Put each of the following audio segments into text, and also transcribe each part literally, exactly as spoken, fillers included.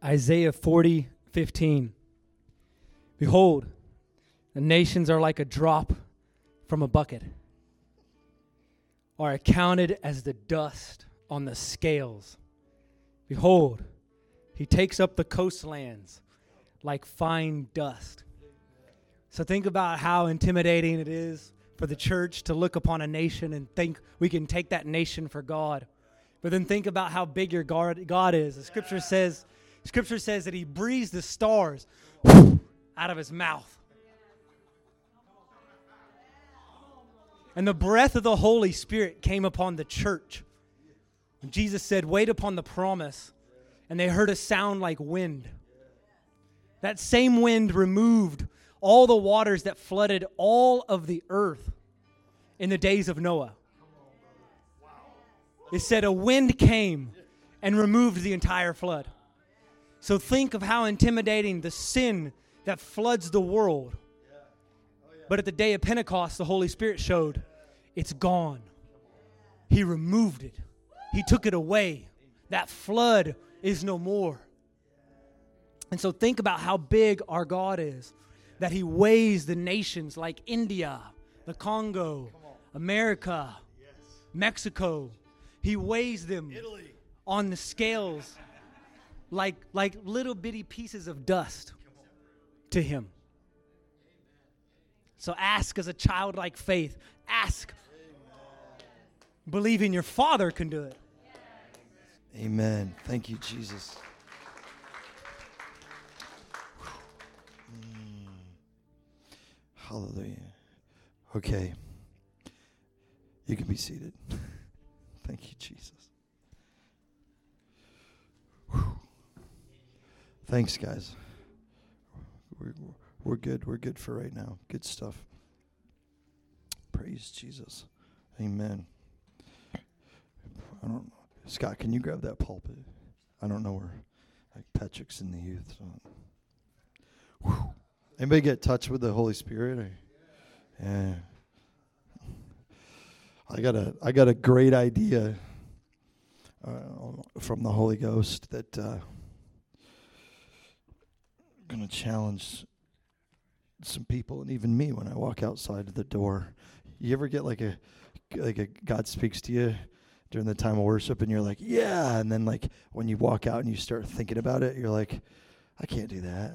Isaiah forty fifteen. Behold, the nations are like a drop from a bucket, are accounted as the dust on the scales. Behold, he takes up the coastlands like fine dust. So think about how intimidating it is for the church to look upon a nation and think we can take that nation for God. But then think about how big your God, God is. The scripture says, scripture says that he breathes the stars out of his mouth. And the breath of the Holy Spirit came upon the church. And Jesus said, wait upon the promise. And they heard a sound like wind. That same wind removed all the waters that flooded all of the earth in the days of Noah. It said a wind came and removed the entire flood. So think of how intimidating the sin that floods the world. But at the day of Pentecost, the Holy Spirit showed it's gone. He removed it. He took it away. That flood is no more. And so think about how big our God is, that he weighs the nations like India, the Congo, America, Mexico. He weighs them Italy. On the scales like, like little bitty pieces of dust to him. So ask as a childlike faith. Ask. Believing your Father can do it. Amen. Thank you, Jesus. Mm. Hallelujah. Okay. You can be seated. Thank you, Jesus. Whew. Thanks, guys. We're, we're good. We're good for right now. Good stuff. Praise Jesus. Amen. I don't know. Scott, can you grab that pulpit? I don't know where, like Patrick's in the youth. So. Whew. Anybody get touched with the Holy Spirit? Or? Yeah. I got a I got a great idea uh, from the Holy Ghost that uh, I'm going to challenge some people and even me when I walk outside the door. You ever get like a like a God speaks to you during the time of worship and you're like, yeah, and then like when you walk out and you start thinking about it, you're like, I can't do that.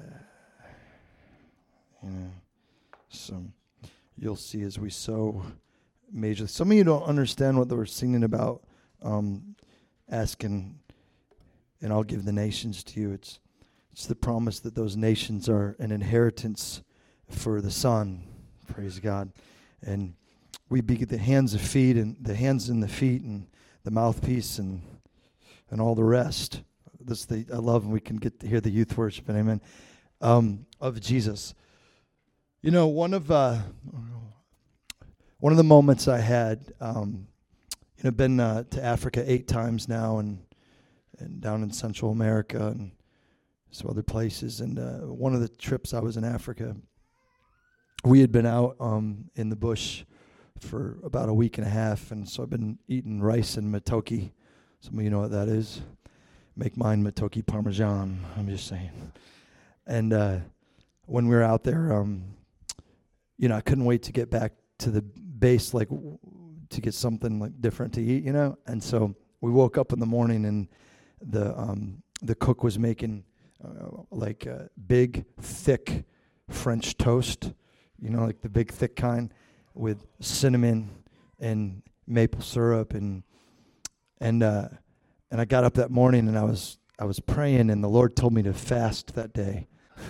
You know, so you'll see as we sow majorly. Some of you don't understand what they were singing about, um, asking, and I'll give the nations to you. It's it's the promise that those nations are an inheritance for the Son. Praise God. And we be the hands and feet, and the hands and the feet, and the mouthpiece, and and all the rest. This the I love when we can get to hear the youth worship, and amen, um, of Jesus. You know, one of uh, one of the moments I had, um, you know, been uh, to Africa eight times now, and and down in Central America and some other places. And uh, one of the trips I was in Africa, we had been out um, in the bush for about a week and a half, and so I've been eating rice and matoke. Some of you know what that is. Make mine matoke parmesan. I'm just saying. And uh, when we were out there, um, you know, I couldn't wait to get back to the base, like w- to get something like different to eat, you know. And so we woke up in the morning, and the um, the cook was making uh, like uh, big, thick French toast, you know, like the big, thick kind, with cinnamon and maple syrup, and and uh, and I got up that morning and I was I was praying, and the Lord told me to fast that day.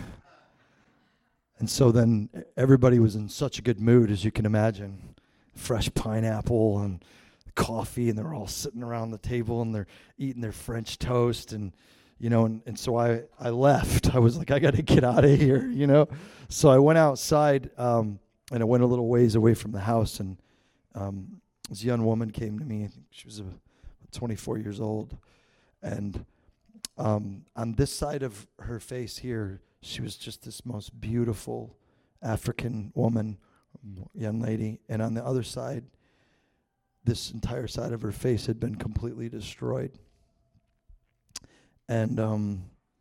And so then everybody was in such a good mood, as you can imagine. Fresh pineapple and coffee, and they're all sitting around the table and they're eating their French toast, and you know, and, and so I, I left. I was like, I got to get out of here, you know. So I went outside, um, and I went a little ways away from the house, and um, this young woman came to me. I think she was a, twenty-four years old, and um, on this side of her face here, she was just this most beautiful African woman, young lady, and on the other side, this entire side of her face had been completely destroyed. And um,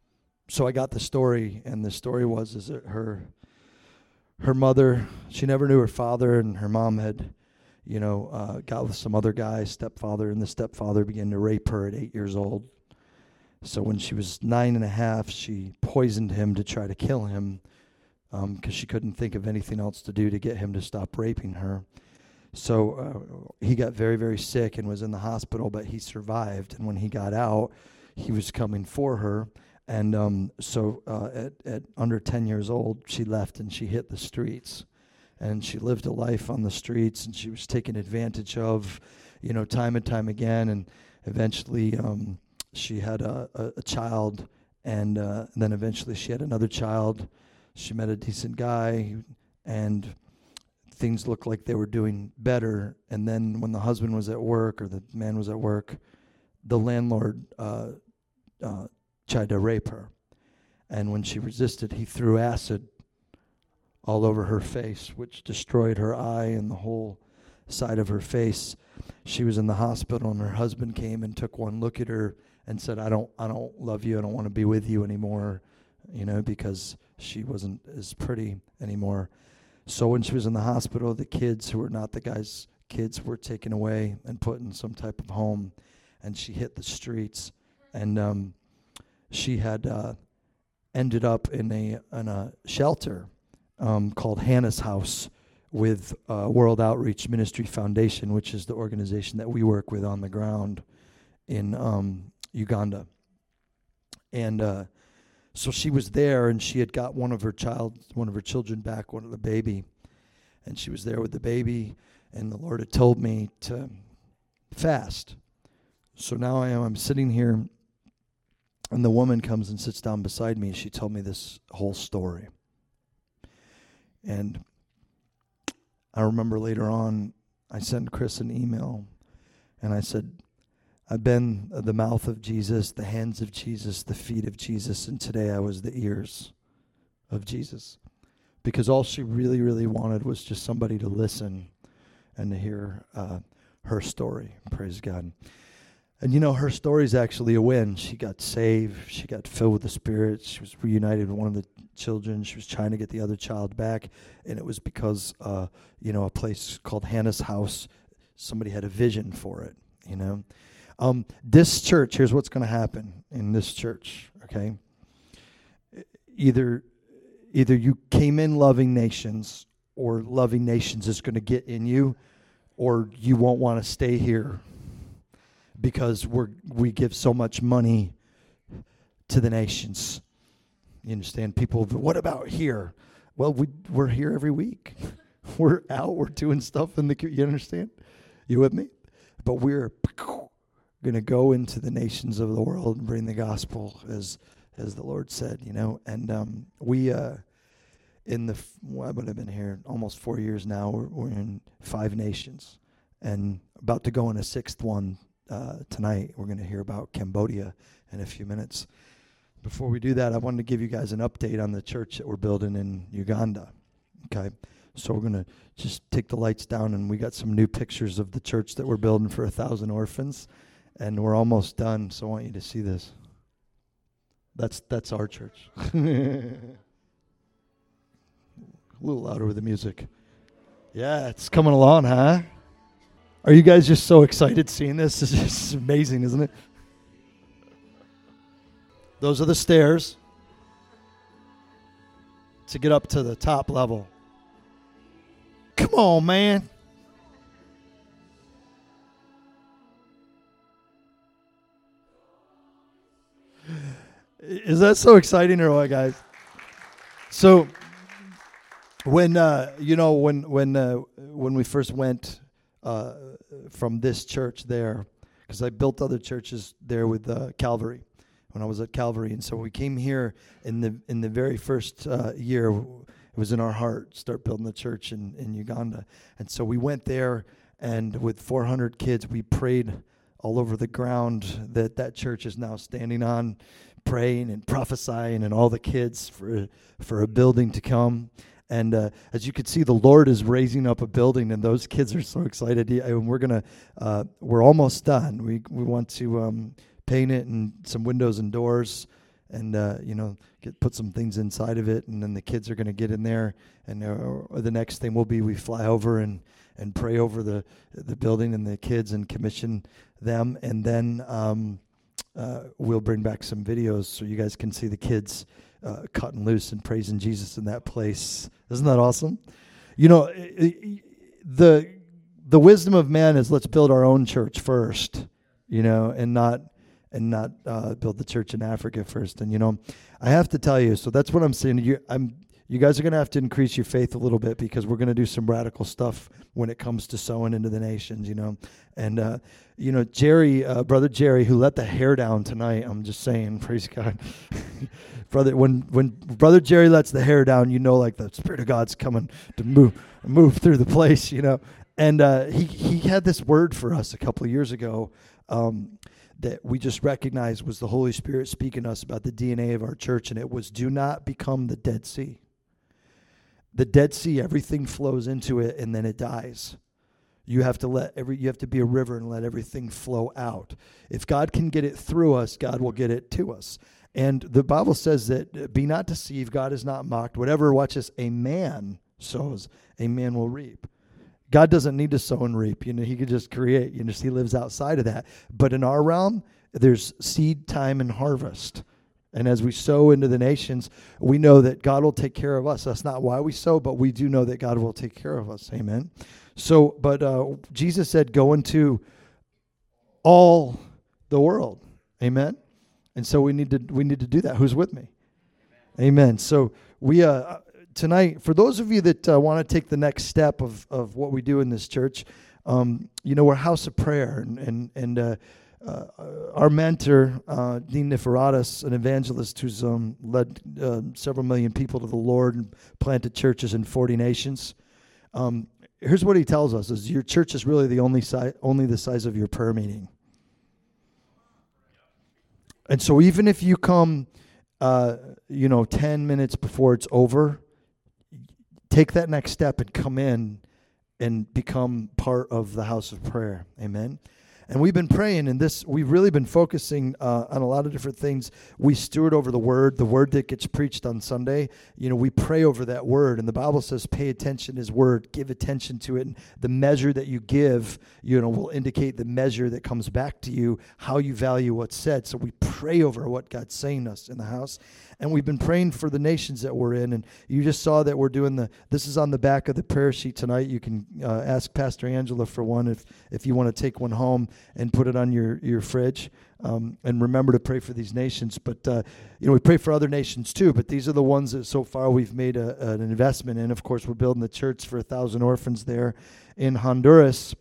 so I got the story, and the story was is that her her mother, she never knew her father, and her mom had, you know, uh, got with some other guy, stepfather, and the stepfather began to rape her at eight years old. So when she was nine and a half, she poisoned him to try to kill him because um, she couldn't think of anything else to do to get him to stop raping her. So uh, he got very, very sick and was in the hospital, but he survived. And when he got out, he was coming for her. And um, so uh, at, at under ten years old, she left and she hit the streets. And she lived a life on the streets, and she was taken advantage of, you know, time and time again. And eventually um, she had a, a, a child, and uh, then eventually she had another child. She met a decent guy, and things looked like they were doing better. And then when the husband was at work, or the man was at work, the landlord uh, uh, tried to rape her. And when she resisted, he threw acid all over her face, which destroyed her eye and the whole side of her face. She was in the hospital, and her husband came and took one look at her and said, I don't I don't love you, I don't want to be with you anymore, you know, because she wasn't as pretty anymore. So when she was in the hospital, the kids, who were not the guy's kids, were taken away and put in some type of home, and she hit the streets. And um, she had uh, ended up in a in a shelter um, called Hannah's House with uh, World Outreach Ministry Foundation, which is the organization that we work with on the ground in um, Uganda. And uh, so she was there, and she had got one of her child, one of her children back, one of the baby, and she was there with the baby, and the Lord had told me to fast. So now I am, I'm sitting here, and the woman comes and sits down beside me, and she told me this whole story. And I remember later on, I sent Chris an email, and I said, I've been the mouth of Jesus, the hands of Jesus, the feet of Jesus, and today I was the ears of Jesus. Because all she really, really wanted was just somebody to listen and to hear uh, her story. Praise God. And you know, her story is actually a win. She got saved. She got filled with the Spirit. She was reunited with one of the children. She was trying to get the other child back. And it was because, uh, you know, a place called Hannah's House, somebody had a vision for it, you know. Um, this church, here's what's going to happen in this church, okay? Either, either you came in loving nations, or loving nations is going to get in you, or you won't want to stay here because we're we give so much money to the nations. You understand? People, what about here? Well, we we're here every week. We're out. We're doing stuff in the. You understand? You with me? But we're going to go into the nations of the world and bring the gospel, as as the Lord said, you know. And um, we, uh, in the, well, I would have been here almost four years now. We're, we're in five nations, and about to go in a sixth one uh, tonight. We're going to hear about Cambodia in a few minutes. Before we do that, I wanted to give you guys an update on the church that we're building in Uganda. Okay, so we're going to just take the lights down, and we got some new pictures of the church that we're building for a thousand orphans. And we're almost done, so I want you to see this. That's that's our church. A little louder with the music. Yeah, it's coming along, huh? Are you guys just so excited seeing this? It's just amazing, isn't it? Those are the stairs to get up to the top level. Come on, man. Is that so exciting or what, guys? So, when uh, you know, when when uh, when we first went uh, from this church there, because I built other churches there with uh, Calvary when I was at Calvary, and so we came here in the in the very first uh, year. It was in our heart start building the church in in Uganda, and so we went there, and with four hundred kids, we prayed all over the ground that that church is now standing on, praying and prophesying, and all the kids for for a building to come. And uh, as you can see, the Lord is raising up a building, and those kids are so excited. And we're gonna, uh, we're almost done. We we want to um, paint it and some windows and doors, and uh, you know, get put some things inside of it, and then the kids are going to get in there, and uh, the next thing will be we fly over and and pray over the the building and the kids and commission them, and then um, uh, we'll bring back some videos so you guys can see the kids uh, cutting loose and praising Jesus in that place. Isn't that awesome? You know, it, it, the the wisdom of man is let's build our own church first, you know, and not and not uh, build the church in Africa first. And you know, I have to tell you, so that's what I'm saying. You, I'm you guys are going to have to increase your faith a little bit, because we're going to do some radical stuff when it comes to sowing into the nations, you know. And uh, you know, Jerry, uh, brother Jerry, who let the hair down tonight. I'm just saying, praise God, brother. When when brother Jerry lets the hair down, you know, like the Spirit of God's coming to move move through the place, you know. And uh, he he had this word for us a couple of years ago um, that we just recognized was the Holy Spirit speaking to us about the D N A of our church, and it was, do not become the Dead Sea. The Dead Sea, everything flows into it and then it dies. You have to let every you have to be a river and let everything flow out. If God can get it through us, God will get it to us. And the Bible says that, be not deceived, God is not mocked. Whatever, watch this, a man sows, a man will reap. God doesn't need to sow and reap. You know, he could just create. You know, he lives outside of that. But in our realm, there's seed time and harvest. And as we sow into the nations, we know that God will take care of us. That's not why we sow, but we do know that God will take care of us. Amen. So, but uh, Jesus said, go into all the world. Amen. And so we need to we need to do that. Who's with me? Amen. So we uh, tonight, for those of you that uh, want to take the next step of of what we do in this church, um, you know, we're a house of prayer, and and and. Uh, Uh, our mentor, uh, Dean Niferatis, an evangelist who's um, led uh, several million people to the Lord and planted churches in forty nations. Um, here's what he tells us: is your church is really the only si- only the size of your prayer meeting. And so, even if you come, uh, you know, ten minutes before it's over, take that next step and come in and become part of the house of prayer. Amen. And we've been praying, and this we've really been focusing uh, on a lot of different things. We steward over the word, the word that gets preached on Sunday. You know, we pray over that word, and the Bible says, pay attention to his word, give attention to it. And the measure that you give, you know, will indicate the measure that comes back to you, how you value what's said. So we pray over what God's saying to us in the house. And we've been praying for the nations that we're in. And you just saw that we're doing the, this is on the back of the prayer sheet tonight. You can uh, ask Pastor Angela for one if, if you want to take one home and put it on your, your fridge. Um, and remember to pray for these nations. But, uh, you know, we pray for other nations too. But these are the ones that so far we've made a, an investment in. Of course, we're building the church for a thousand orphans there in Honduras.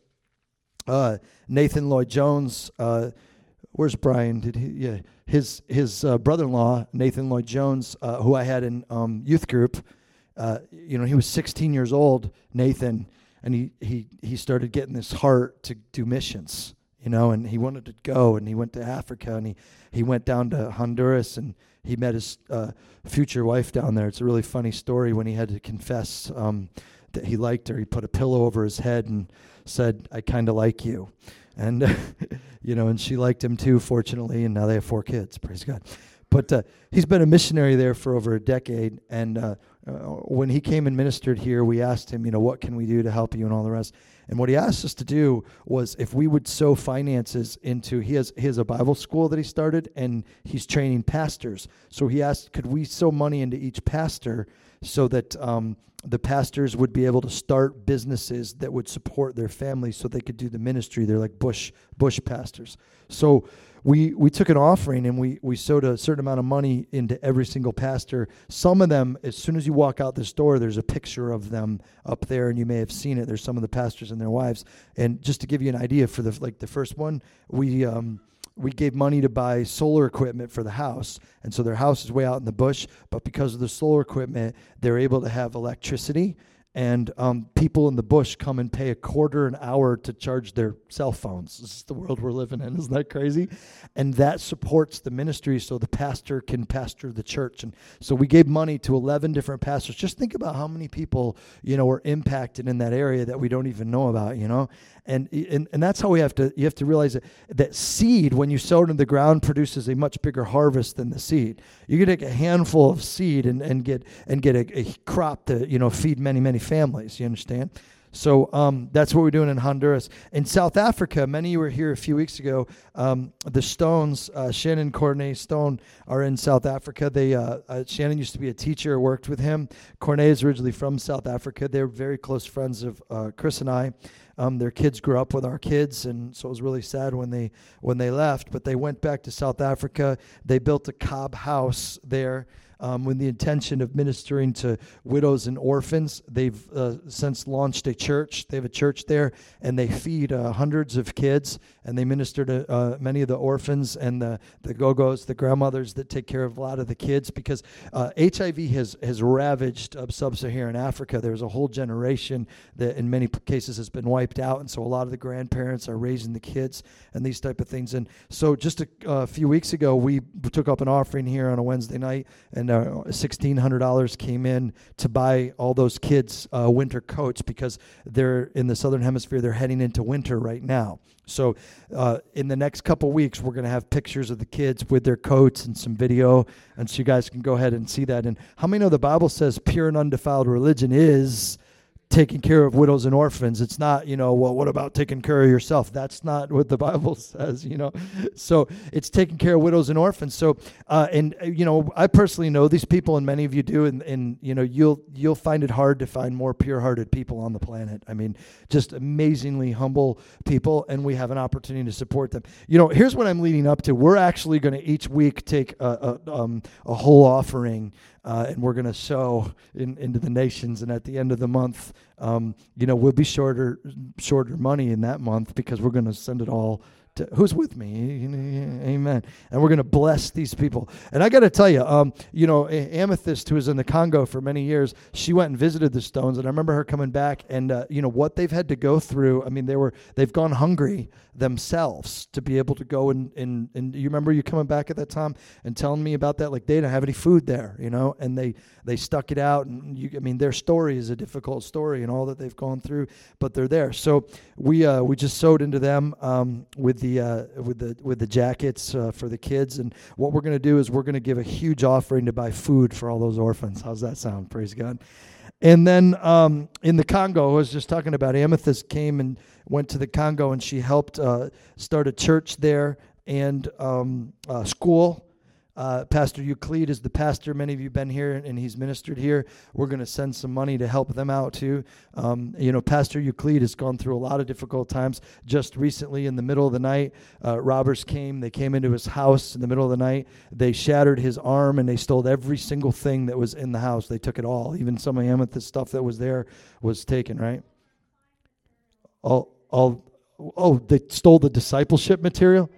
Uh, Nathan Lloyd Jones, uh, where's Brian? Did he? Yeah, his his uh, brother-in-law, Nathan Lloyd Jones, uh, who I had in um, youth group. Uh, you know, he was sixteen years old, Nathan, and he he he started getting this heart to do missions. You know, and he wanted to go, and he went to Africa, and he he went down to Honduras, and he met his uh, future wife down there. It's a really funny story when he had to confess um, that he liked her. He put a pillow over his head and said, "I kind of like you." And, uh, you know, and she liked him too, fortunately, and now they have four kids, praise God. But uh, he's been a missionary there for over a decade, and uh, uh, when he came and ministered here, we asked him, you know, what can we do to help you and all the rest. And what he asked us to do was if we would sow finances into, he has, he has a Bible school that he started, and he's training pastors. So he asked, could we sow money into each pastor so that um, the pastors would be able to start businesses that would support their families so they could do the ministry. They're like bush bush pastors. So we we took an offering, and we, we sowed a certain amount of money into every single pastor. Some of them, as soon as you walk out this door, there's a picture of them up there, and you may have seen it. There's some of the pastors and their wives. And just to give you an idea, for the like the first one, we um, we gave money to buy solar equipment for the house. And so their house is way out in the bush, but because of the solar equipment, they're able to have electricity. And um, people in the bush come and pay a quarter an hour to charge their cell phones. This is the world we're living in. Isn't that crazy? And that supports the ministry so the pastor can pastor the church. And so we gave money to eleven different pastors. Just think about how many people, you know, are impacted in that area that we don't even know about, you know. and and and that's how we have to. You have to realize that that seed, when you sow it in the ground, produces a much bigger harvest than the seed. You can take a handful of seed and, and get and get a, a crop to you know feed many many families. You understand? So um, that's what we're doing in Honduras. In South Africa, many of you were here a few weeks ago. Um, the Stones, uh, Shannon and Cornay Stone, are in South Africa. They uh, uh, Shannon used to be a teacher, worked with him. Cornay is originally from South Africa. They're very close friends of uh, Chris and I. Um, their kids grew up with our kids, and so it was really sad when they when they left. But they went back to South Africa. They built a cob house there. Um, with the intention of ministering to widows and orphans. They've uh, since launched a church. They have a church there, and they feed uh, hundreds of kids, and they minister to uh, many of the orphans and the, the go-go's, the grandmothers that take care of a lot of the kids, because uh, H I V has, has ravaged uh, sub-Saharan Africa. There's a whole generation that in many cases has been wiped out, and so a lot of the grandparents are raising the kids and these type of things. And so just a uh, few weeks ago, we took up an offering here on a Wednesday night, and Uh, sixteen hundred dollars came in to buy all those kids uh, winter coats, because they're in the southern hemisphere. They're heading into winter right now. So uh, in the next couple weeks, we're going to have pictures of the kids with their coats and some video, and so you guys can go ahead and see that. And how many know the Bible says pure and undefiled religion is taking care of widows and orphans? It's not, you know, well, what about taking care of yourself? That's not what the Bible says, you know. So it's taking care of widows and orphans. So, uh, and, uh, you know, I personally know these people, and many of you do, and, and you know, you'll you'll find it hard to find more pure-hearted people on the planet. I mean, just amazingly humble people, and we have an opportunity to support them. You know, here's what I'm leading up to. We're actually going to each week take a, a, um, a whole offering, Uh, and we're going to sow in, into the nations. And at the end of the month, um, you know, we'll be shorter shorter money in that month, because we're going to send it all to, who's with me? Amen. And we're going to bless these people. And I got to tell you, um, you know, Amethyst, who was in the Congo for many years, she went and visited the Stones, and I remember her coming back, and uh, you know what they've had to go through. I mean, they were they've gone hungry themselves to be able to go and and and you remember you coming back at that time and telling me about that? Like, they didn't have any food there, you know, and they they stuck it out. And you, I mean, their story is a difficult story and all that they've gone through, but they're there. So we uh, we just sewed into them um, with the uh, with the with the jackets uh, for the kids. And what we're going to do is we're going to give a huge offering to buy food for all those orphans. How's that sound? Praise God. And then um, in the Congo, I was just talking about, Amethyst came and went to the Congo, and she helped uh, start a church there and um, a school. Uh, Pastor Euclid is the pastor. Many of you have been here, and he's ministered here. We're going to send some money to help them out, too. Um, you know, Pastor Euclid has gone through a lot of difficult times. Just recently, in the middle of the night, uh, robbers came. They came into his house in the middle of the night. They shattered his arm, and they stole every single thing that was in the house. They took it all. Even some of the Amethyst stuff that was there was taken, right? All, all, oh, they stole the discipleship material?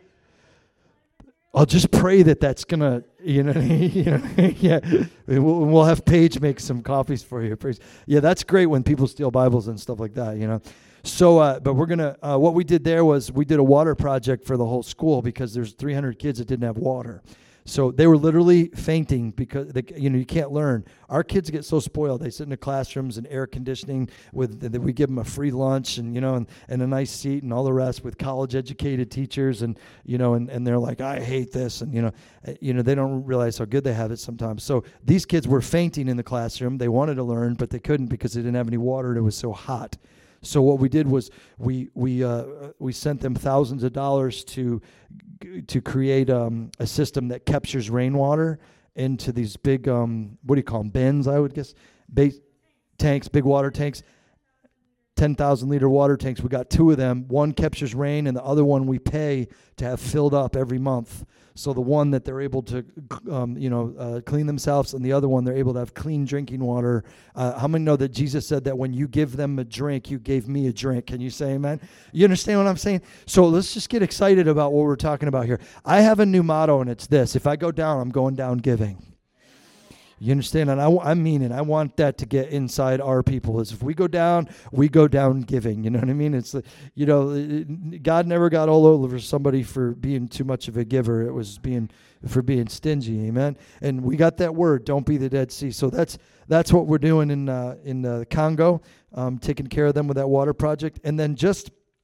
I'll just pray that that's going to, you know, you know yeah, we'll, we'll have Paige make some coffees for you. Yeah, that's great when people steal Bibles and stuff like that, you know. So, uh, but we're going to, uh, what we did there was we did a water project for the whole school, because there's three hundred kids that didn't have water. So they were literally fainting because, they, you know, you can't learn. Our kids get so spoiled. They sit in the classrooms and air conditioning. With the, we give them a free lunch and, you know, and, and a nice seat and all the rest with college-educated teachers. And, you know, and, and they're like, I hate this. And, you know, you know, they don't realize how good they have it sometimes. So these kids were fainting in the classroom. They wanted to learn, but they couldn't because they didn't have any water and it was so hot. So what we did was we we uh, we sent them thousands of dollars to to create um, a system that captures rainwater into these big um, what do you call them, bins? I would guess base tanks, big water tanks, ten thousand liter water tanks. We got two of them. One captures rain, and the other one we pay to have filled up every month. So the one that they're able to, um, you know, uh, clean themselves, and the other one they're able to have clean drinking water. Uh, how many know that Jesus said that when you give them a drink, you gave me a drink? Can you say amen? You understand what I'm saying? So let's just get excited about what we're talking about here. I have a new motto, and it's this: if I go down, I'm going down giving. You understand? And I, I mean it. I want that to get inside our people. Is if we go down, we go down giving. You know what I mean? It's, you know, it, God never got all over somebody for being too much of a giver. It was being for being stingy. Amen. And we got that word. Don't be the Dead Sea. So that's that's what we're doing in uh, in uh, Congo, um, taking care of them with that water project. And then just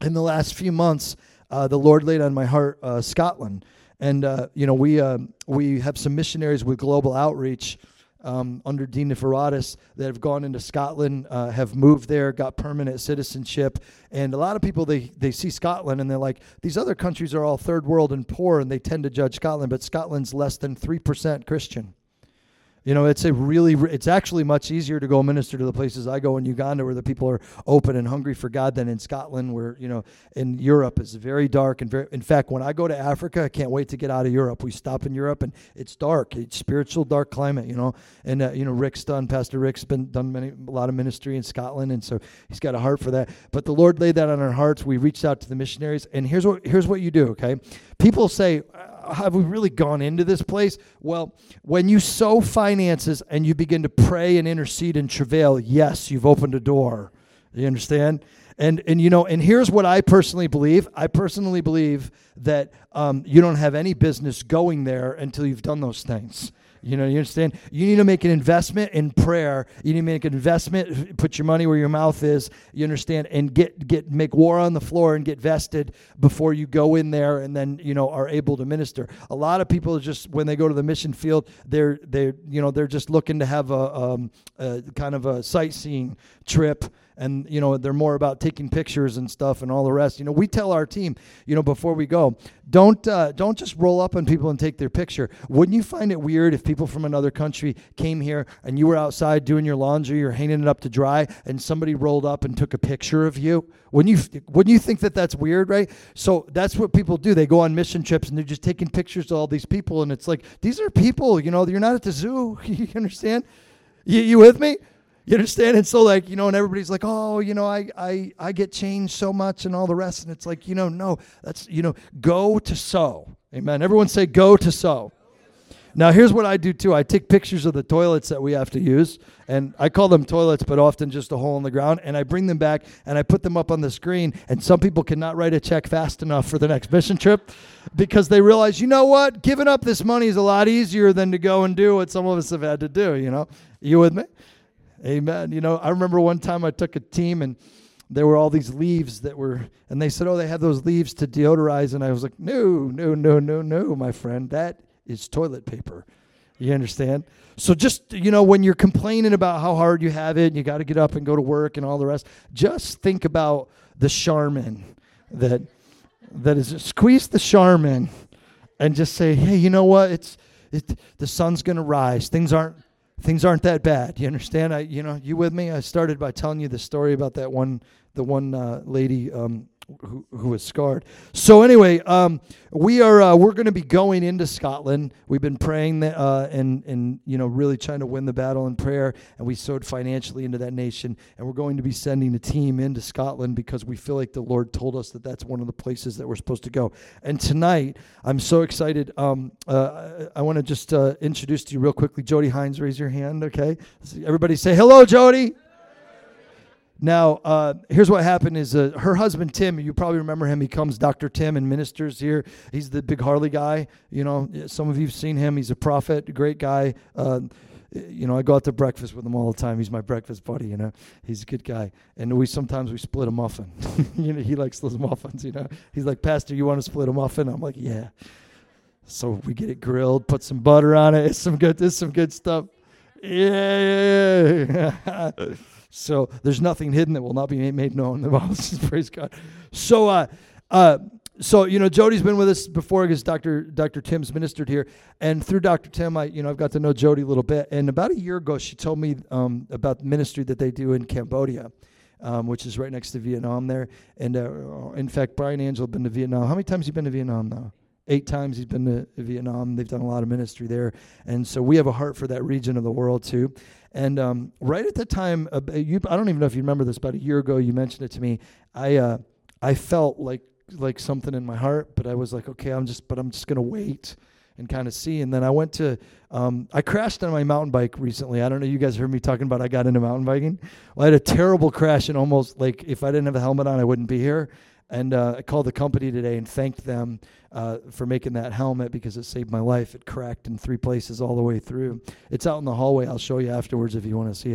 in the last few months, uh, the Lord laid on my heart uh, Scotland. And, uh, you know, we uh, we have some missionaries with Global Outreach um, under Dean Neferotis that have gone into Scotland, uh, have moved there, got permanent citizenship. And a lot of people, they, they see Scotland and they're like, these other countries are all third world and poor, and they tend to judge Scotland, but Scotland's less than three percent Christian. You know, it's a really, it's actually much easier to go minister to the places I go in Uganda where the people are open and hungry for God than in Scotland where, you know, in Europe it's very dark. And very, in fact, when I go to Africa, I can't wait to get out of Europe. We stop in Europe and it's dark. It's spiritual, dark climate, you know. And, uh, you know, Rick's done, Pastor Rick's been done many, a lot of ministry in Scotland. And so he's got a heart for that. But the Lord laid that on our hearts. We reached out to the missionaries. And here's what, here's what you do, okay? People say, have we really gone into this place? Well, when you sow finances and you begin to pray and intercede and travail, yes, you've opened a door. You understand? And, and you know, and here's what I personally believe. I personally believe that um, you don't have any business going there until you've done those things. You know, you understand? You need to make an investment in prayer. You need to make an investment, put your money where your mouth is, you understand, and get get make war on the floor and get vested before you go in there and then, you know, are able to minister. A lot of people just, when they go to the mission field, they're, they're you know, they're just looking to have a, um, a kind of a sightseeing trip. And, you know, they're more about taking pictures and stuff and all the rest. You know, we tell our team, you know, before we go, don't uh, don't just roll up on people and take their picture. Wouldn't you find it weird if people from another country came here and you were outside doing your laundry or hanging it up to dry and somebody rolled up and took a picture of you? Wouldn't you, wouldn't you think that that's weird, right? So that's what people do. They go on mission trips and they're just taking pictures of all these people. And it's like, these are people, you know, you're not at the zoo. You understand? You, you with me? You understand? And so, like, you know, and everybody's like, oh, you know, I, I, I get changed so much and all the rest. And it's like, you know, no, that's, you know, go to sow. Amen. Everyone say go to sow. Now, here's what I do, too. I take pictures of the toilets that we have to use. And I call them toilets, but often just a hole in the ground. And I bring them back, and I put them up on the screen. And some people cannot write a check fast enough for the next mission trip because they realize, you know what? Giving up this money is a lot easier than to go and do what some of us have had to do, you know? You with me? Amen. You know, I remember one time I took a team and there were all these leaves that were, and they said, oh, they have those leaves to deodorize. And I was like, no, no, no, no, no, my friend. That is toilet paper. You understand? So just, you know, when you're complaining about how hard you have it and you got to get up and go to work and all the rest, just think about the Charmin that, that is, squeeze the Charmin and just say, hey, you know what? It's, it, the sun's going to rise. Things aren't, Things aren't that bad. You understand? I, you know, you with me? I started by telling you the story about that one, the one uh, lady um, who who was scarred. So anyway, um, we are uh, we're going to be going into Scotland. We've been praying that, uh, and and you know really trying to win the battle in prayer, and we sowed financially into that nation. And we're going to be sending a team into Scotland because we feel like the Lord told us that that's one of the places that we're supposed to go. And tonight, I'm so excited. Um, uh, I, I want to just uh, introduce to you real quickly, Jody Hines. Raise your hand, okay? Everybody say hello, Jody. Now, uh, here's what happened is uh, her husband, Tim, you probably remember him. He comes, Doctor Tim, and ministers here. He's the big Harley guy. You know, some of you have seen him. He's a prophet, a great guy. Uh, you know, I go out to breakfast with him all the time. He's my breakfast buddy, you know. He's a good guy. And we sometimes we split a muffin. You know, he likes those muffins, you know. He's like, Pastor, you want to split a muffin? I'm like, yeah. So we get it grilled, put some butter on it. It's some good, it's some good stuff. Yeah, yeah, yeah. So there's nothing hidden that will not be made known. The Bible says, praise God. So, uh, uh, so you know, Jody's been with us before because Doctor Doctor Tim's ministered here, and through Doctor Tim, I you know I've got to know Jody a little bit. And about a year ago, she told me um, about the ministry that they do in Cambodia, um, which is right next to Vietnam there. And uh, in fact, Brian Angel have been to Vietnam. How many times have you been to Vietnam now? Eight times he's been to Vietnam. They've done a lot of ministry there. And so we have a heart for that region of the world too. And um, right at the time, uh, you, I don't even know if you remember this, about a year ago you mentioned it to me. I uh, I felt like like something in my heart, but I was like, okay, I'm just, but I'm just going to wait and kind of see. And then I went to, um, I crashed on my mountain bike recently. I don't know, you guys heard me talking about I got into mountain biking. Well, I had a terrible crash and almost like if I didn't have a helmet on, I wouldn't be here. And uh, I called the company today and thanked them uh, for making that helmet because it saved my life. It cracked in three places all the way through. It's out in the hallway. I'll show you afterwards if you want to see it.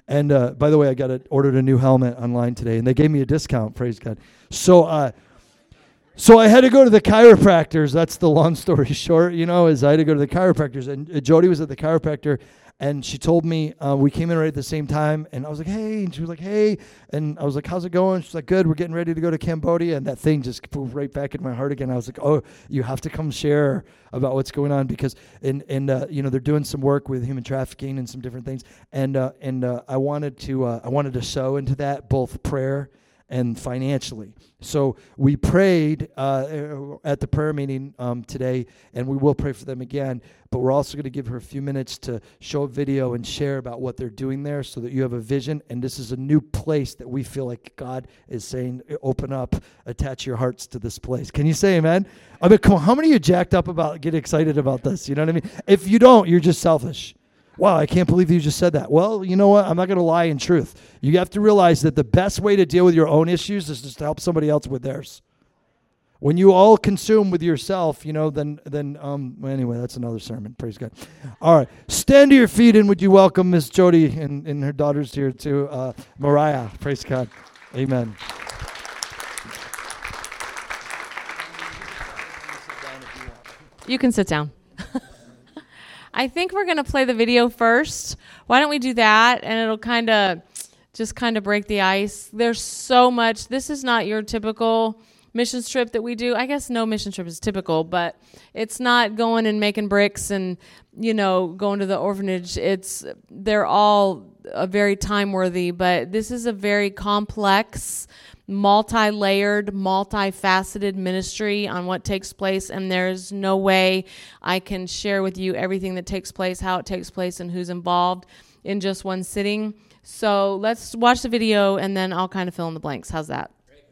And uh, by the way, I got a, ordered a new helmet online today, and they gave me a discount. Praise God. So, uh, so I had to go to the chiropractors. That's the long story short. You know, is I had to go to the chiropractors, and uh, Jody was at the chiropractor. And she told me, uh, we came in right at the same time, and I was like, hey, and she was like, hey, and I was like, how's it going? She's like, good, we're getting ready to go to Cambodia, and that thing just moved right back in my heart again. I was like, oh, you have to come share about what's going on, because, and, and uh, you know, they're doing some work with human trafficking and some different things, and uh, and uh, I wanted to, uh, I wanted to sow into that, both prayer and financially. So we prayed uh, at the prayer meeting um, today, and we will pray for them again. But we're also going to give her a few minutes to show a video and share about what they're doing there, so that you have a vision. And this is a new place that we feel like God is saying, open up, attach your hearts to this place. Can you say amen? I mean, come on, how many of you jacked up about, get excited about this? You know what I mean? If you don't, you're just selfish. Wow, I can't believe you just said that. Well, you know what? I'm not going to lie in truth. You have to realize that the best way to deal with your own issues is just to help somebody else with theirs. When you all consume with yourself, you know, then, then um, well, anyway, that's another sermon. Praise God. All right. Stand to your feet, and would you welcome Miss Jody and, and her daughters here to uh, Mariah. Praise God. Amen. You can sit down. I think we're going to play the video first. Why don't we do that? And it'll kind of just kind of break the ice. There's so much. This is not your typical missions trip that we do. I guess no mission trip is typical, but it's not going and making bricks and, you know, going to the orphanage. It's, they're all uh, very time-worthy, but this is a very complex, multi-layered, multi-faceted ministry on what takes place, and there's no way I can share with you everything that takes place, how it takes place, and who's involved in just one sitting. So let's watch the video, and then I'll kind of fill in the blanks. How's that?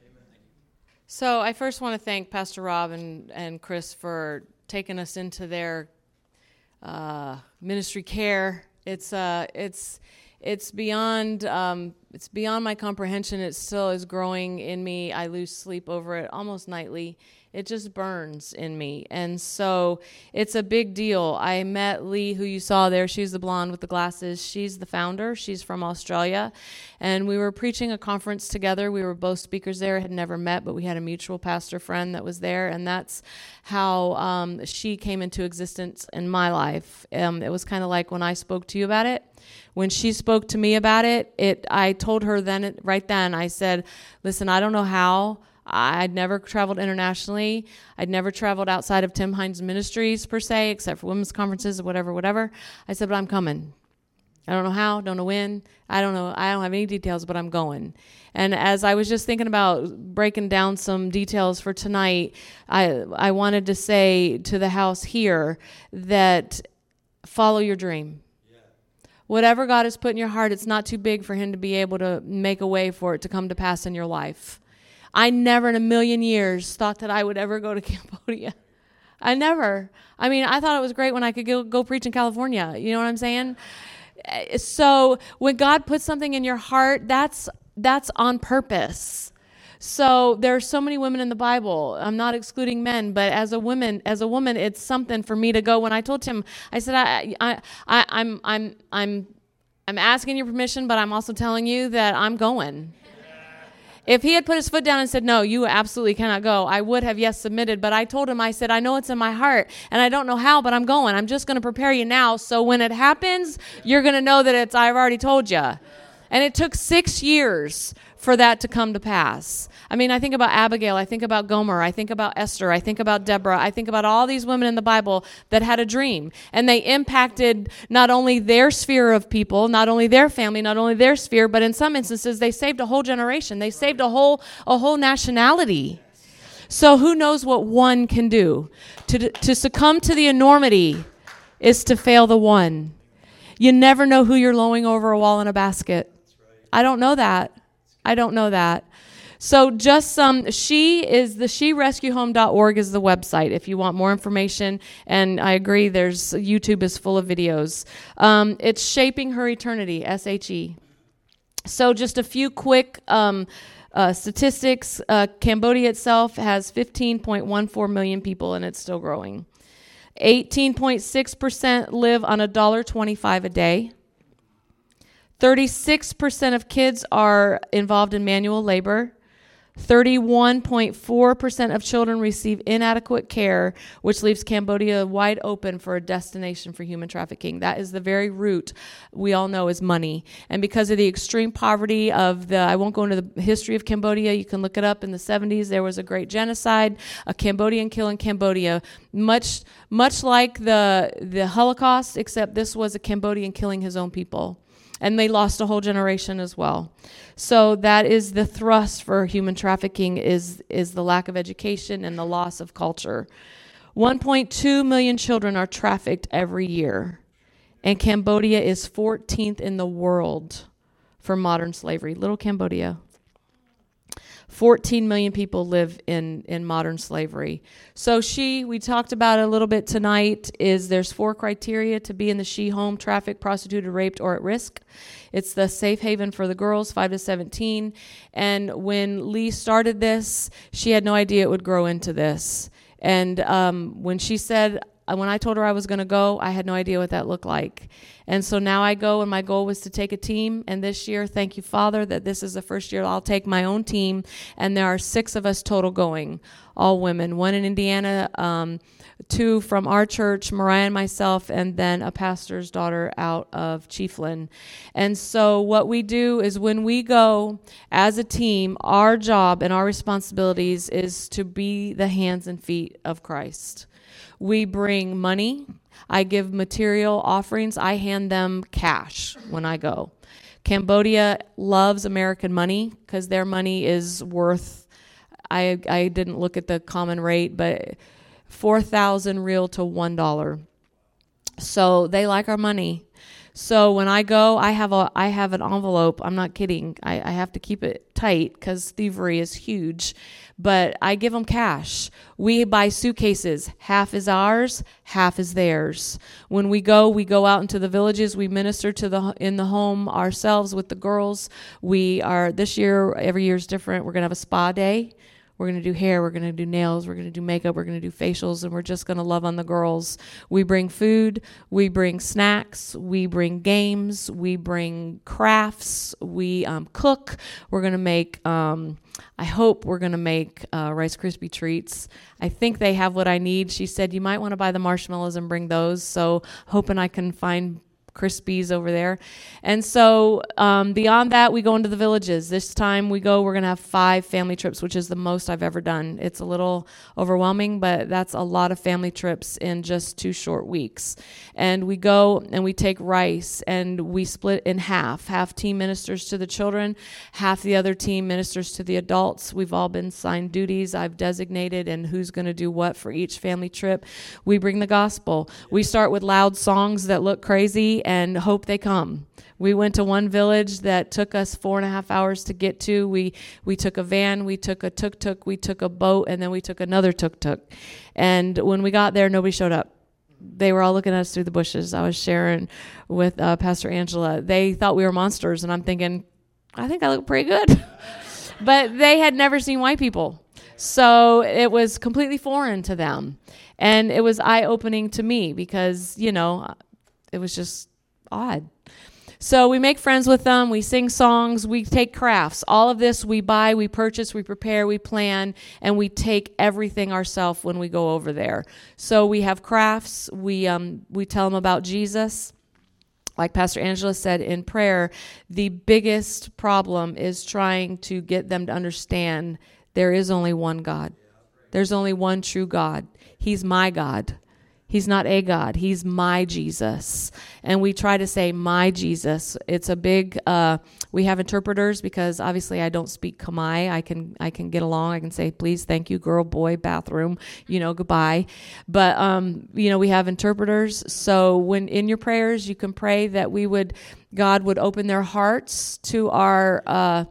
So I first want to thank Pastor Rob and, and Chris for taking us into their uh, ministry care. It's uh, it's it's beyond um, it's beyond my comprehension. It still is growing in me. I lose sleep over it almost nightly. It just burns in me. And so it's a big deal. I met Lee, who you saw there. She's the blonde with the glasses. She's the founder. She's from Australia. And we were preaching a conference together. We were both speakers there, had never met, but we had a mutual pastor friend that was there. And that's how um, she came into existence in my life. Um, it was kind of like when I spoke to you about it. When she spoke to me about it, it I told her then, right then, I said, listen, I don't know how. I'd never traveled internationally. I'd never traveled outside of Tim Hines Ministries per se, except for women's conferences or whatever, whatever. I said, but I'm coming. I don't know how, don't know when. I don't know. I don't have any details, but I'm going. And as I was just thinking about breaking down some details for tonight, I I wanted to say to the house here that follow your dream. Whatever God has put in your heart, it's not too big for him to be able to make a way for it to come to pass in your life. I never in a million years thought that I would ever go to Cambodia. I never. I mean, I thought it was great when I could go, go preach in California. You know what I'm saying? So when God puts something in your heart, that's that's on purpose. So there are so many women in the Bible. I'm not excluding men, but as a woman, as a woman, it's something for me to go. When I told him, I said, I, I, I I'm, I'm, I'm, I'm asking your permission, but I'm also telling you that I'm going. If he had put his foot down and said, no, you absolutely cannot go, I would have, yes, submitted. But I told him, I said, I know it's in my heart, and I don't know how, but I'm going. I'm just going to prepare you now, so when it happens, you're going to know that it's, I've already told you. And it took six years for that to come to pass. I mean, I think about Abigail, I think about Gomer, I think about Esther, I think about Deborah, I think about all these women in the Bible that had a dream. And they impacted not only their sphere of people, not only their family, not only their sphere, but in some instances, they saved a whole generation. They saved a whole a whole nationality. So who knows what one can do? To, to succumb to the enormity is to fail the one. You never know who you're lowering over a wall in a basket. I don't know that. I don't know that. So just some, she is the she rescue home dot org is the website if you want more information. And I agree, there's, YouTube is full of videos. Um, it's Shaping Her Eternity, S H E. So just a few quick um, uh, statistics. Uh, Cambodia itself has fifteen point one four million people, and it's still growing. eighteen point six percent live on one dollar and twenty-five cents a day. thirty-six percent of kids are involved in manual labor. thirty-one point four percent of children receive inadequate care, which leaves Cambodia wide open for a destination for human trafficking. That is the very root we all know is money. And because of the extreme poverty of the, I won't go into the history of Cambodia, you can look it up. In the seventies, there was a great genocide, a Cambodian kill in Cambodia, much much like the the Holocaust, except this was a Cambodian killing his own people. And they lost a whole generation as well. So that is the thrust for human trafficking is, is the lack of education and the loss of culture. one point two million children are trafficked every year. And Cambodia is fourteenth in the world for modern slavery. Little Cambodia. fourteen million people live in, in modern slavery. So she, we talked about it a little bit tonight, is there's four criteria to be in the she home: trafficked, prostituted, raped, or at risk. It's the safe haven for the girls, five to seventeen. And when Lee started this, she had no idea it would grow into this. And um, when she said, when I told her I was going to go, I had no idea what that looked like. And so now I go, and my goal was to take a team. And this year, thank you, Father, that this is the first year I'll take my own team. And there are six of us total going, all women. One in Indiana, um, two from our church, Mariah and myself, and then a pastor's daughter out of Chiefland. And so what we do is when we go as a team, our job and our responsibilities is to be the hands and feet of Christ. We bring money. I give material offerings. I hand them cash when I go. Cambodia loves American money because their money is worth, I I didn't look at the common rate, but four thousand real to one dollar. So they like our money. So when I go, I have a I have an envelope. I'm not kidding. I, I have to keep it tight because thievery is huge. But I give them cash. We buy suitcases. Half is ours, half is theirs. When we go, we go out into the villages. We minister to the in the home ourselves with the girls. We are, this year, every year is different. We're going to have a spa day. We're going to do hair, we're going to do nails, we're going to do makeup, we're going to do facials, and we're just going to love on the girls. We bring food, we bring snacks, we bring games, we bring crafts, we um, cook. We're going to make, um, I hope we're going to make uh, Rice Krispie treats. I think they have what I need. She said, you might want to buy the marshmallows and bring those, so hoping I can find Crispies over there. And so um, beyond that, we go into the villages. This time we go, we're going to have five family trips, which is the most I've ever done. It's a little overwhelming, but that's a lot of family trips in just two short weeks. And we go and we take rice and we split in half. Half team ministers to the children, half the other team ministers to the adults. We've all been assigned duties. I've designated and who's going to do what for each family trip. We bring the gospel. We start with loud songs that look crazy and hope they come. We went to one village that took us four and a half hours to get to. We we took a van, we took a tuk-tuk, we took a boat, and then we took another tuk-tuk. And when we got there, nobody showed up. They were all looking at us through the bushes. I was sharing with uh, Pastor Angela. They thought we were monsters, and I'm thinking, I think I look pretty good. But they had never seen white people. So it was completely foreign to them. And it was eye-opening to me because, you know, it was just odd. So we make friends with them, we sing songs, we take crafts. All of this we buy, we purchase, we prepare, we plan, and we take everything ourselves when we go over there. So we have crafts, we um, we tell them about Jesus. Like Pastor Angela said in prayer, the biggest problem is trying to get them to understand there is only one God. There's only one true God. He's my God. He's not a God. He's my Jesus. And we try to say my Jesus. It's a big, uh, we have interpreters because obviously I don't speak Khmer. I can I can get along. I can say, please, thank you, girl, boy, bathroom, you know, goodbye. But, um, you know, we have interpreters. So when in your prayers, you can pray that we would, God would open their hearts to our, uh,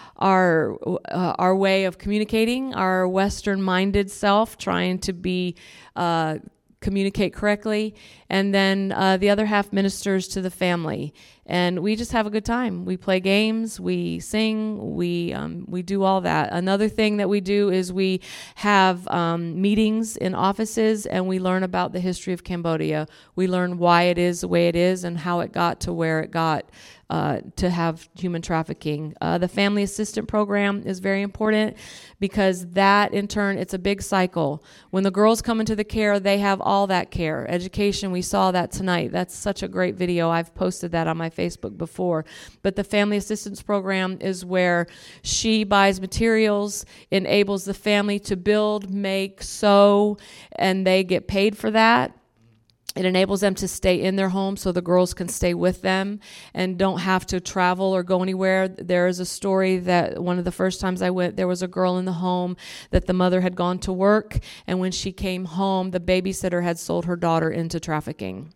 our uh, our way of communicating, our Western-minded self, trying to be uh communicate correctly, and then uh, the other half ministers to the family. And we just have a good time. We play games, we sing, we um, we do all that. Another thing that we do is we have um, meetings in offices, and we learn about the history of Cambodia. We learn why it is the way it is and how it got to where it got uh, to have human trafficking. Uh, the Family Assistant Program is very important because that, in turn, it's a big cycle. When the girls come into the care, they have all that care. Education, we saw that tonight. That's such a great video. I've posted that on my Facebook before. But the Family Assistance Program is where she buys materials, enables the family to build, make, sew, and they get paid for that. It enables them to stay in their home so the girls can stay with them and don't have to travel or go anywhere. There is a story that one of the first times I went, there was a girl in the home that the mother had gone to work, and when she came home, the babysitter had sold her daughter into trafficking.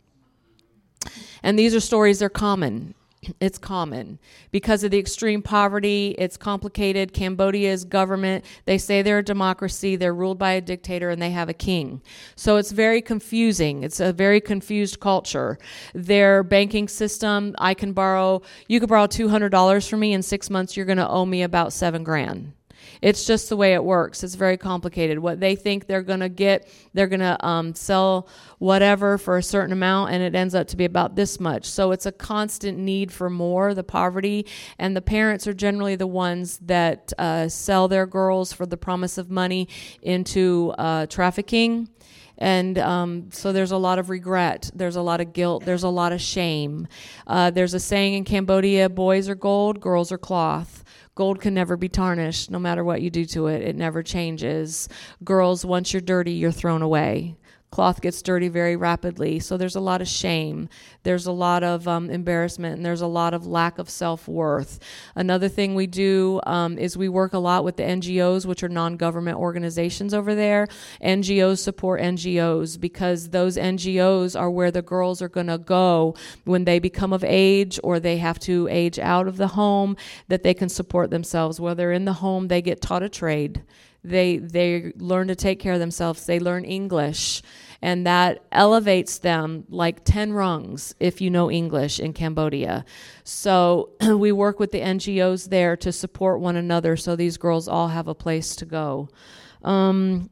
And these are stories, they're common. It's common. Because of the extreme poverty, it's complicated. Cambodia's government, they say they're a democracy, they're ruled by a dictator, and they have a king. So it's very confusing. It's a very confused culture. Their banking system, I can borrow, you could borrow two hundred dollars from me. In six months, you're going to owe me about seven grand. It's just the way it works. It's very complicated. What they think they're going to get, they're going to um, sell whatever for a certain amount, and it ends up to be about this much. So it's a constant need for more, the poverty, and the parents are generally the ones that uh, sell their girls for the promise of money into uh, trafficking. And um, so there's a lot of regret. There's a lot of guilt. There's a lot of shame. Uh, there's a saying in Cambodia, boys are gold, girls are cloth. Gold can never be tarnished, no matter what you do to it. It never changes. Girls, once you're dirty, you're thrown away. Cloth gets dirty very rapidly. So there's a lot of shame. There's a lot of um, embarrassment, and there's a lot of lack of self-worth. Another thing we do um, is we work a lot with the N G Os, which are non-government organizations over there. N G Os support N G Os because those N G Os are where the girls are going to go when they become of age or they have to age out of the home, that they can support themselves. While they're in the home, they get taught a trade. They they learn to take care of themselves. They learn English, and that elevates them like ten rungs if you know English in Cambodia. So we work with the N G Os there to support one another so these girls all have a place to go. Um,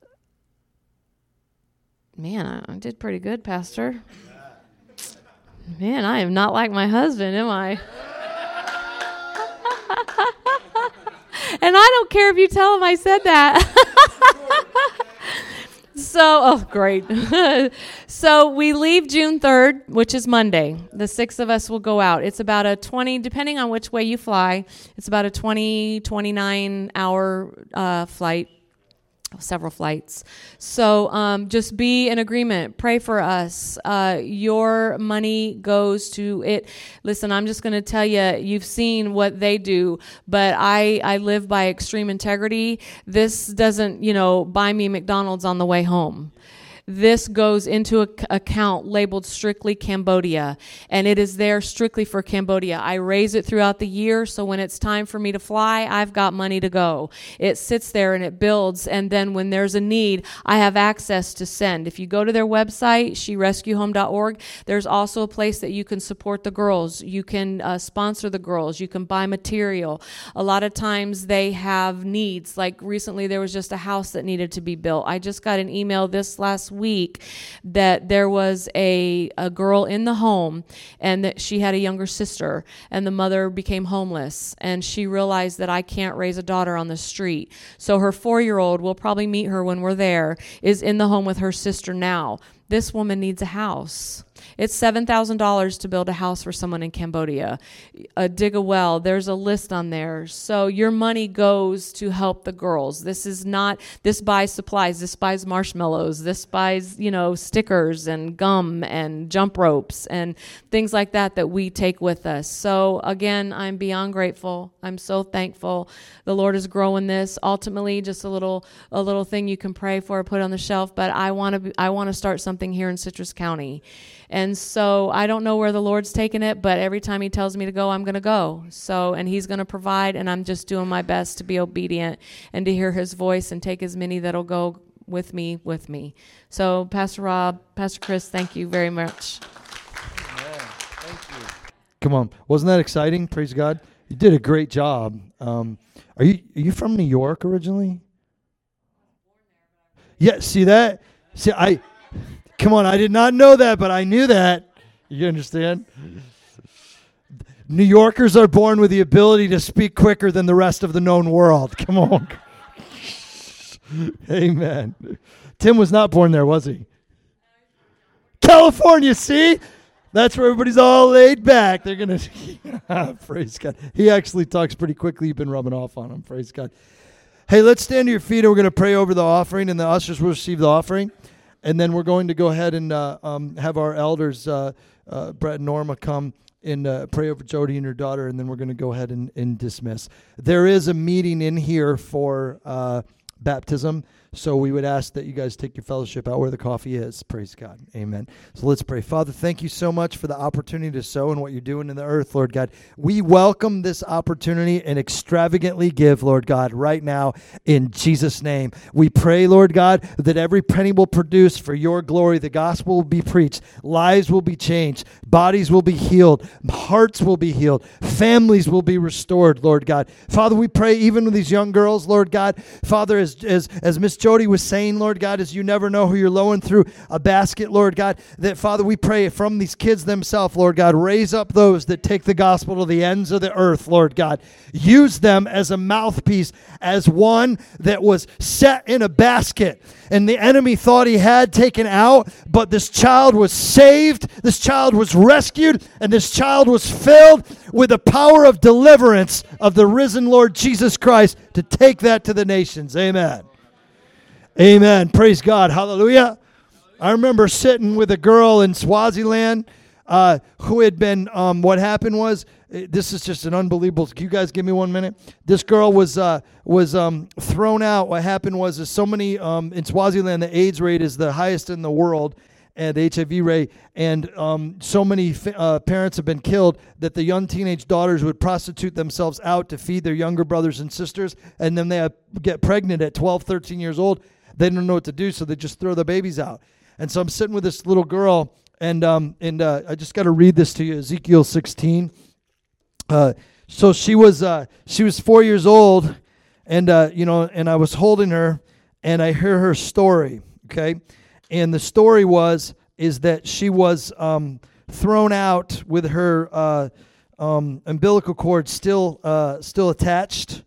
man, I did pretty good, Pastor. Man, I am not like my husband, am I? And I don't care if you tell him I said that. So, oh, great. So we leave June third, which is Monday. The six of us will go out. It's about a twenty, depending on which way you fly, it's about a twenty, twenty-nine hour uh, flight. Several flights. So um, just be in agreement. Pray for us. Uh, your money goes to it. Listen, I'm just going to tell you, you've seen what they do, but I, I live by extreme integrity. This doesn't, you know, buy me McDonald's on the way home. This goes into an account labeled strictly Cambodia, and it is there strictly for Cambodia. I raise it throughout the year, so when it's time for me to fly, I've got money to go. It sits there and it builds, and then when there's a need, I have access to send. If you go to their website, she rescue home dot org, there's also a place that you can support the girls. You can uh, sponsor the girls. You can buy material. A lot of times they have needs. Like recently, there was just a house that needed to be built. I just got an email this last week that there was a, a girl in the home and that she had a younger sister and the mother became homeless, and she realized that I can't raise a daughter on the street. So her four-year-old, we'll probably meet her when we're there, is in the home with her sister now. This woman needs a house. It's seven thousand dollars to build a house for someone in Cambodia. Uh, dig a well. There's a list on there. So your money goes to help the girls. This is not, this buys supplies. This buys marshmallows. This buys, you know, stickers and gum and jump ropes and things like that that we take with us. So again, I'm beyond grateful. I'm so thankful. The Lord is growing this. Ultimately, just a little, a little thing you can pray for, put on the shelf. But I want to, I want to start something here in Citrus County. And so I don't know where the Lord's taking it, but every time he tells me to go, I'm going to go. So, and he's going to provide, and I'm just doing my best to be obedient and to hear his voice and take as many that'll go with me, with me. So Pastor Rob, Pastor Chris, thank you very much. Amen. Thank you. Come on. Wasn't that exciting? Praise God. You did a great job. Um, are you are you from New York originally? Yeah, see that? See, I, come on, I did not know that, but I knew that. You understand? New Yorkers are born with the ability to speak quicker than the rest of the known world. Come on. Amen. Tim was not born there, was he? California, see? That's where everybody's all laid back. They're going to, praise God. He actually talks pretty quickly. You've been rubbing off on him. Praise God. Hey, let's stand to your feet, and we're going to pray over the offering, and the ushers will receive the offering. And then we're going to go ahead and uh, um, have our elders, uh, uh, Brett and Norma, come and uh, pray over Jody and her daughter, and then we're going to go ahead and, and dismiss. There is a meeting in here for uh, baptism, so we would ask that you guys take your fellowship out where the coffee is. Praise God. Amen. So let's pray. Father, thank you so much for the opportunity to sow and what you're doing in the earth, Lord God. We welcome this opportunity and extravagantly give, Lord God, right now in Jesus' name. We pray, Lord God, that every penny will produce for your glory. The gospel will be preached. Lives will be changed. Bodies will be healed. Hearts will be healed. Families will be restored, Lord God. Father, we pray even with these young girls, Lord God. Father, as, as, as Miss Jody was saying, Lord God, as you never know who you're lowering through a basket, Lord God, that, Father, we pray from these kids themselves, Lord God, raise up those that take the gospel to the ends of the earth, Lord God. Use them as a mouthpiece, as one that was set in a basket, and the enemy thought he had taken out, but this child was saved, this child was rescued, and this child was filled with the power of deliverance of the risen Lord Jesus Christ to take that to the nations. Amen. Amen. Praise God. Hallelujah. I remember sitting with a girl in Swaziland uh, who had been, um, what happened was, this is just an unbelievable, can you guys give me one minute? This girl was uh, was um, thrown out. What happened was, is so many, um, in Swaziland, the AIDS rate is the highest in the world, and the H I V rate, and um, so many uh, parents have been killed that the young teenage daughters would prostitute themselves out to feed their younger brothers and sisters, and then they get pregnant at twelve, thirteen years old. They don't know what to do, so they just throw the babies out. And so I'm sitting with this little girl, and um, and uh, I just got to read this to you, Ezekiel sixteen. Uh, so she was uh, she was four years old, and uh, you know, and I was holding her, and I hear her story. Okay, and the story was is that she was um, thrown out with her uh, um, umbilical cord still uh, still attached.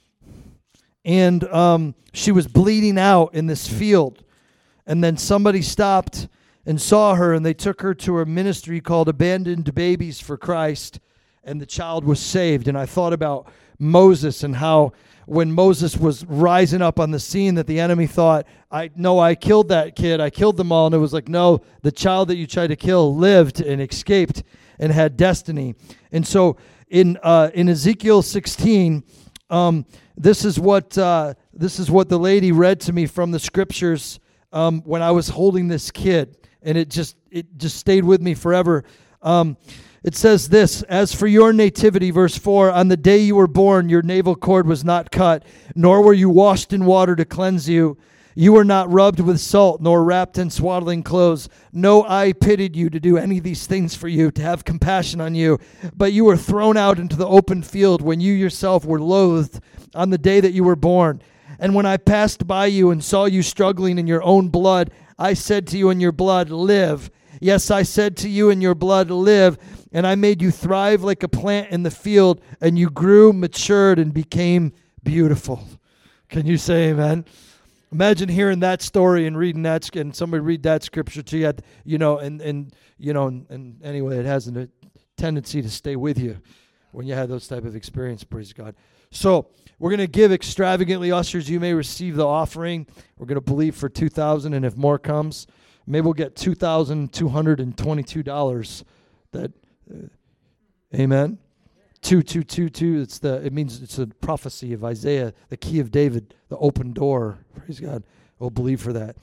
And um, she was bleeding out in this field. And then somebody stopped and saw her, and they took her to a ministry called Abandoned Babies for Christ, and the child was saved. And I thought about Moses and how when Moses was rising up on the scene that the enemy thought, I no, I killed that kid. I killed them all. And it was like, no, the child that you tried to kill lived and escaped and had destiny. And so in uh, in Ezekiel sixteen, um, This is what uh, this is what the lady read to me from the scriptures um, when I was holding this kid, and it just it just stayed with me forever. Um, it says this: "As for your nativity," verse four, "on the day you were born, your navel cord was not cut, nor were you washed in water to cleanse you. You were not rubbed with salt, nor wrapped in swaddling clothes. No eye pitied you to do any of these things for you, to have compassion on you. But you were thrown out into the open field when you yourself were loathed on the day that you were born. And when I passed by you and saw you struggling in your own blood, I said to you in your blood, live. Yes, I said to you in your blood, live. And I made you thrive like a plant in the field, and you grew, matured, and became beautiful." Can you say amen? Imagine hearing that story and reading that, and somebody read that scripture to you, you know, and, and you know, and, and anyway, it has a tendency to stay with you when you have those type of experience, praise God. So we're going to give extravagantly. Ushers, you may receive the offering. We're going to believe for two thousand dollars, and if more comes, maybe we'll get two thousand two hundred twenty-two dollars. That, uh, amen? two two two two, it's the, it means it's a prophecy of Isaiah, the key of David, the open door. Praise God. We'll believe for that.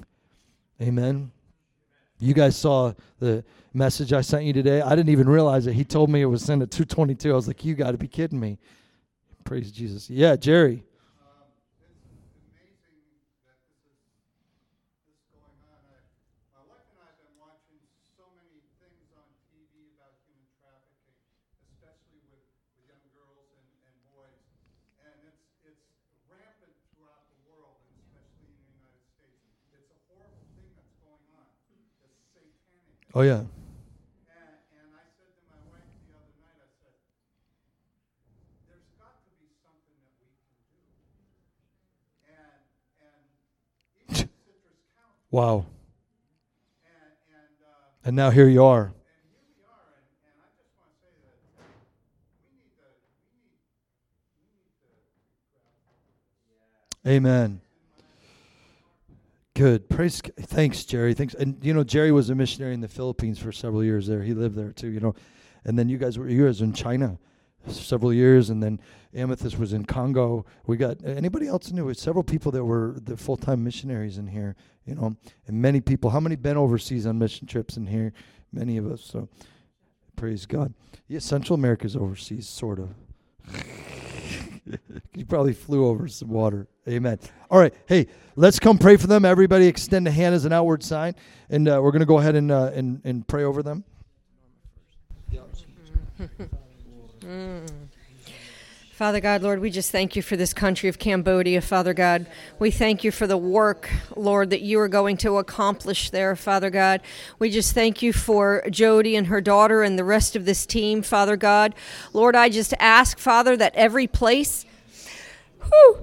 Amen. You guys saw the message I sent you today. I didn't even realize it. He told me it was sent at two twenty-two. I was like, you got to be kidding me. Praise Jesus. Yeah, Jerry. Um, it's amazing that this is, this is going on. I, my wife and I have been watching so many things on T V about human trafficking. Oh, yeah. And, and I said to my wife the other night, I said, there's got to be something that we can do. And, and even Citrus County. Wow. And, and, uh, And now here you are. and here we are. And, and I just want to say that we need to, we need, we need to. Amen. Good. Praise. Thanks, Jerry. Thanks. And you know, Jerry was a missionary in the Philippines for several years there. He lived there too, you know. And then you guys were you guys were in China several years, and then Amethyst was in Congo. We got anybody else new? Several people that were the full-time missionaries in here, you know, and many people. How many been overseas on mission trips in here? Many of us. So praise God. Yeah, Central America's overseas, sort of. You probably flew over some water. Amen. All right. Hey, let's come pray for them. Everybody extend a hand as an outward sign. And uh, we're going to go ahead and, uh, and and pray over them. Mm. Father God, Lord, we just thank you for this country of Cambodia, Father God. We thank you for the work, Lord, that you are going to accomplish there, Father God. We just thank you for Jody and her daughter and the rest of this team, Father God. Lord, I just ask, Father, that every place, whew,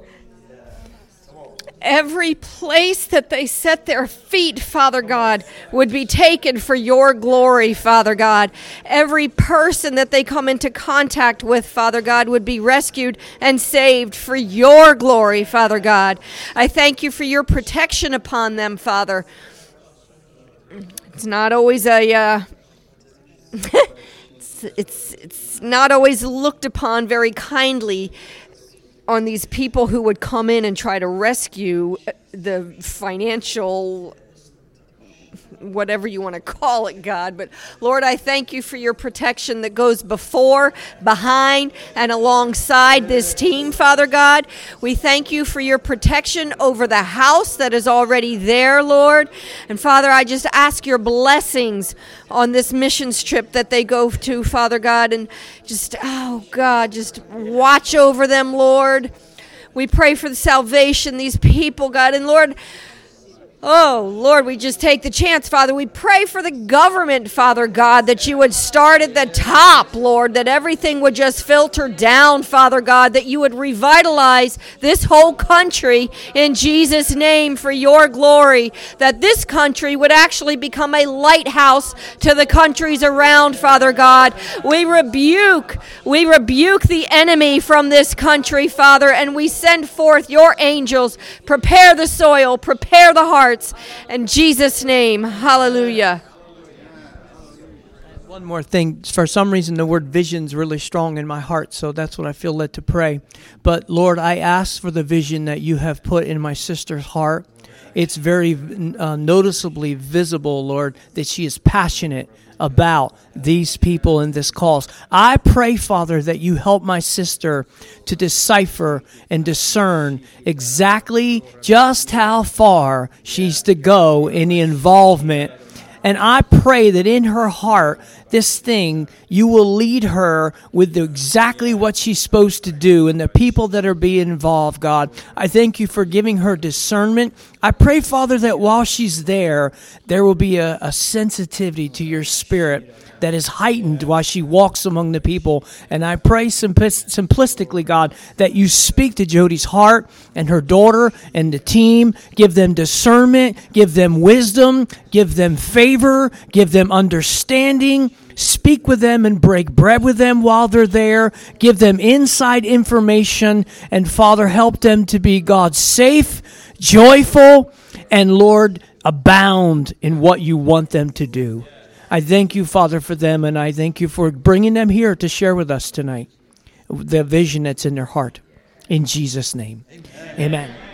every place that they set their feet, Father God, would be taken for your glory, Father God. Every person that they come into contact with, Father God, would be rescued and saved for your glory, Father God. I thank you for your protection upon them, Father. It's not always a... Uh, it's, it's, it's not always looked upon very kindly on these people who would come in and try to rescue the financial, whatever you want to call it, God. But Lord, I thank you for your protection that goes before, behind, and alongside this team, Father God. We thank you for your protection over the house that is already there, Lord. And Father, I just ask your blessings on this missions trip that they go to, Father God, and just, oh God, just watch over them, Lord. We pray for the salvation, these people, God, and Lord, oh, Lord, we just take the chance, Father. We pray for the government, Father God, that you would start at the top, Lord, that everything would just filter down, Father God, that you would revitalize this whole country in Jesus' name for your glory, that this country would actually become a lighthouse to the countries around, Father God. We rebuke, we rebuke the enemy from this country, Father, and we send forth your angels. Prepare the soil, prepare the heart. In Jesus' name, hallelujah. One more thing. For some reason, the word vision's really strong in my heart, so that's what I feel led to pray. But Lord, I ask for the vision that you have put in my sister's heart. It's very uh, noticeably visible, Lord, that she is passionate about these people in this cause. I pray, Father, that you help my sister to decipher and discern exactly just how far she's to go in the involvement. And I pray that in her heart, this thing, you will lead her with the, exactly what she's supposed to do and the people that are being involved, God. I thank you for giving her discernment. I pray, Father, that while she's there, there will be a, a sensitivity to your spirit that is heightened while she walks among the people. And I pray simplis- simplistically, God, that you speak to Jody's heart and her daughter and the team. Give them discernment, give them wisdom, give them favor, give them understanding. Speak with them and break bread with them while they're there. Give them inside information. And Father, help them to be, God, safe, joyful, and Lord, abound in what you want them to do. I thank you, Father, for them, and I thank you for bringing them here to share with us tonight the vision that's in their heart. In Jesus' name, amen. Amen.